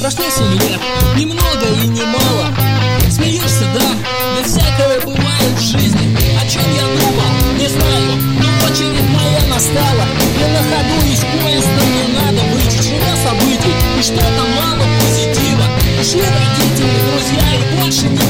Прошло 7 лет, ни много и ни мало. Смеешься, да? Да всякое бывает в жизни. О чем я думал, не знаю, но очередь моя настала. Я на ходу из поезда, мне надо выйти. Чего событий, и что-то мало позитива. Ушли родители, друзья, и больше не